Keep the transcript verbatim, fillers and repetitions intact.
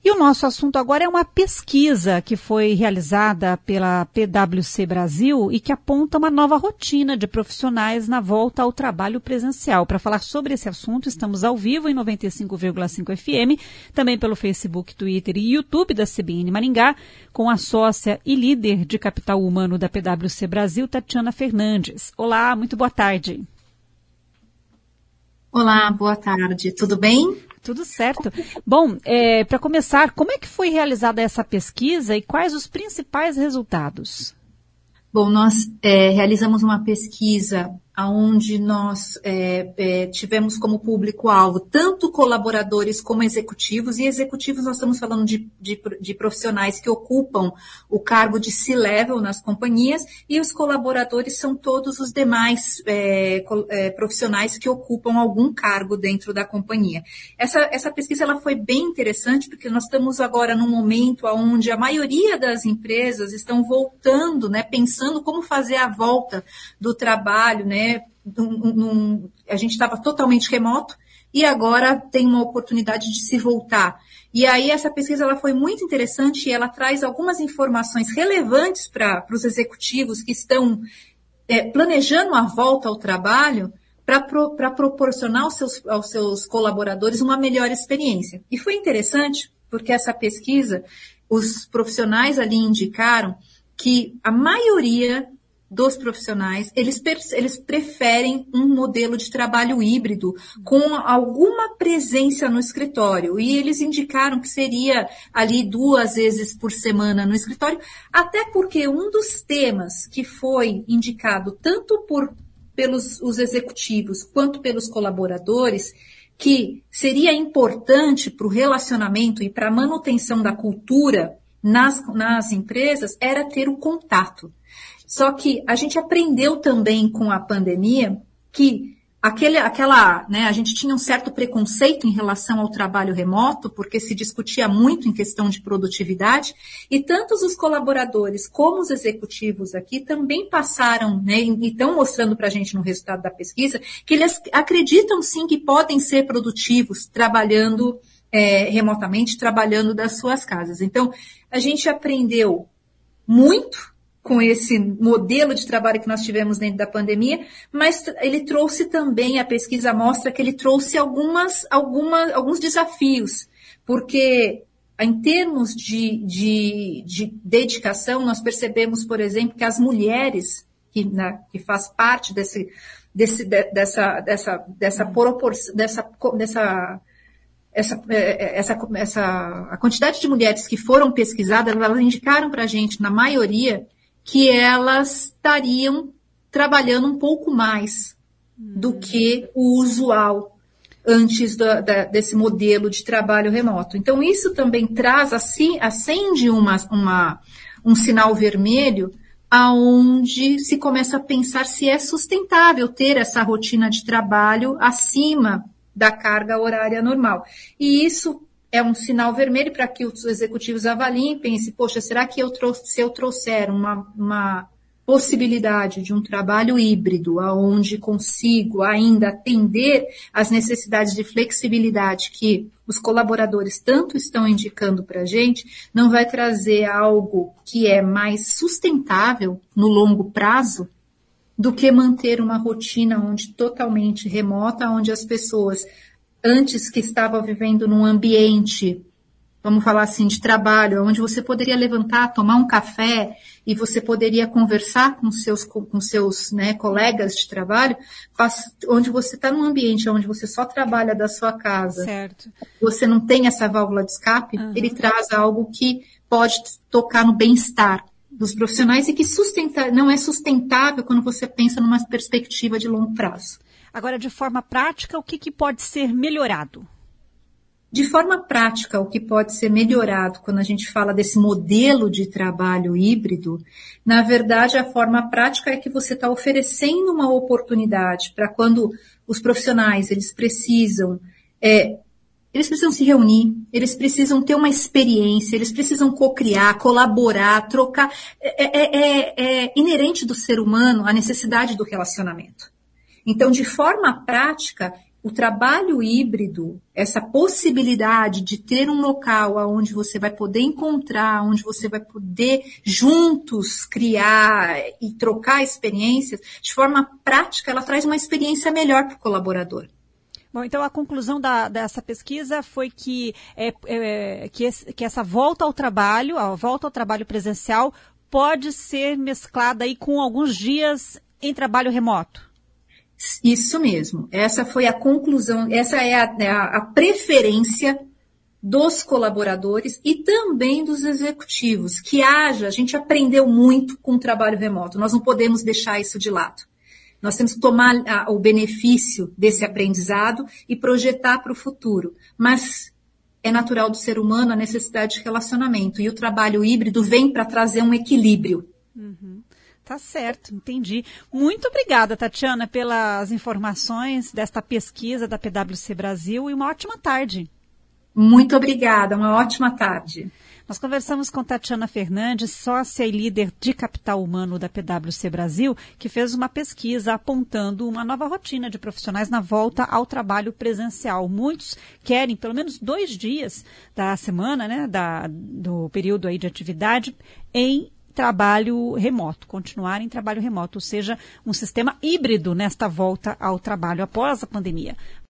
E o nosso assunto agora é uma pesquisa que foi realizada pela P W C Brasil e que aponta uma nova rotina de profissionais na volta ao trabalho presencial. Para falar sobre esse assunto, estamos ao vivo em noventa e cinco vírgula cinco F M, também pelo Facebook, Twitter e YouTube da C B N Maringá, com a sócia e líder de capital humano da P W C Brasil, Tatiana Fernandes. Olá, muito boa tarde. Olá, boa tarde. Tudo bem? Tudo certo. Bom, é, para começar, como é que foi realizada essa pesquisa e quais os principais resultados? Bom, nós é, realizamos uma pesquisa onde nós é, é, tivemos como público-alvo tanto colaboradores como executivos, e executivos nós estamos falando de, de, de profissionais que ocupam o cargo de C-level nas companhias, e os colaboradores são todos os demais é, é, profissionais que ocupam algum cargo dentro da companhia. Essa, essa pesquisa ela foi bem interessante, porque nós estamos agora num momento onde a maioria das empresas estão voltando, né, pensando como fazer a volta do trabalho, né? Num, num, a gente estava totalmente remoto e agora tem uma oportunidade de se voltar. E aí essa pesquisa ela foi muito interessante e ela traz algumas informações relevantes para os executivos que estão é, planejando a volta ao trabalho para pro, para proporcionar aos seus, aos seus colaboradores uma melhor experiência. E foi interessante porque essa pesquisa, os profissionais ali indicaram que a maioria dos profissionais, eles, eles preferem um modelo de trabalho híbrido com alguma presença no escritório. E eles indicaram que seria ali duas vezes por semana no escritório, até porque um dos temas que foi indicado tanto por, pelos os executivos quanto pelos colaboradores, que seria importante para o relacionamento e para a manutenção da cultura nas, nas empresas, era ter o contato. Só que a gente aprendeu também com a pandemia que aquele, aquela, né, a gente tinha um certo preconceito em relação ao trabalho remoto, porque se discutia muito em questão de produtividade, e tanto os colaboradores como os executivos aqui também passaram, né, e estão mostrando para a gente no resultado da pesquisa, que eles acreditam sim que podem ser produtivos trabalhando é, remotamente, trabalhando das suas casas. Então, a gente aprendeu muito com esse modelo de trabalho que nós tivemos dentro da pandemia, mas ele trouxe também, a pesquisa mostra que ele trouxe algumas, algumas, alguns desafios, porque em termos de, de, de dedicação, nós percebemos, por exemplo, que as mulheres, que, na, que faz parte desse, desse, dessa, dessa, dessa proporção, dessa, dessa Essa, essa, essa, a quantidade de mulheres que foram pesquisadas, elas indicaram para a gente, na maioria, que elas estariam trabalhando um pouco mais do que o usual antes da, da, desse modelo de trabalho remoto. Então, isso também traz, assim, acende uma, uma, um sinal vermelho aonde se começa a pensar se é sustentável ter essa rotina de trabalho acima da carga horária normal. E isso é um sinal vermelho para que os executivos avaliem e pensem, poxa, será que eu trouxe, se eu trouxer uma, uma possibilidade de um trabalho híbrido, onde consigo ainda atender às necessidades de flexibilidade que os colaboradores tanto estão indicando para a gente, não vai trazer algo que é mais sustentável no longo prazo do que manter uma rotina onde totalmente remota, onde as pessoas antes que estavam vivendo num ambiente, vamos falar assim, de trabalho, onde você poderia levantar, tomar um café e você poderia conversar com seus, com seus né, colegas de trabalho, onde você está num ambiente onde você só trabalha da sua casa, certo. Você não tem essa válvula de escape, uhum. Ele traz algo que pode tocar no bem-estar dos profissionais e que sustenta, não é sustentável quando você pensa numa perspectiva de longo prazo. Agora, de forma prática, o que, que pode ser melhorado? De forma prática, o que pode ser melhorado quando a gente fala desse modelo de trabalho híbrido, na verdade, a forma prática é que você está oferecendo uma oportunidade para quando os profissionais, eles precisam, é, eles precisam se reunir, eles precisam ter uma experiência, eles precisam co-criar, colaborar, trocar. É, é, é, é inerente do ser humano a necessidade do relacionamento. Então, de forma prática, o trabalho híbrido, essa possibilidade de ter um local onde você vai poder encontrar, onde você vai poder juntos criar e trocar experiências, de forma prática, ela traz uma experiência melhor para o colaborador. Bom, então a conclusão da, dessa pesquisa foi que, é, é, que, esse, que essa volta ao trabalho, a volta ao trabalho presencial, pode ser mesclada aí com alguns dias em trabalho remoto. Isso mesmo, essa foi a conclusão, essa é a, a, a preferência dos colaboradores e também dos executivos, que haja, a gente aprendeu muito com o trabalho remoto, nós não podemos deixar isso de lado. Nós temos que tomar a, o benefício desse aprendizado e projetar para o futuro, mas é natural do ser humano a necessidade de relacionamento e o trabalho híbrido vem para trazer um equilíbrio. Uhum. Tá certo, entendi. Muito obrigada, Tatiana, pelas informações desta pesquisa da P W C Brasil e uma ótima tarde. Muito obrigada, uma ótima tarde. Nós conversamos com Tatiana Fernandes, sócia e líder de capital humano da P W C Brasil, que fez uma pesquisa apontando uma nova rotina de profissionais na volta ao trabalho presencial. Muitos querem pelo menos dois dias da semana, né, da, do período aí de atividade em trabalho remoto, continuar em trabalho remoto, ou seja, um sistema híbrido nesta volta ao trabalho após a pandemia.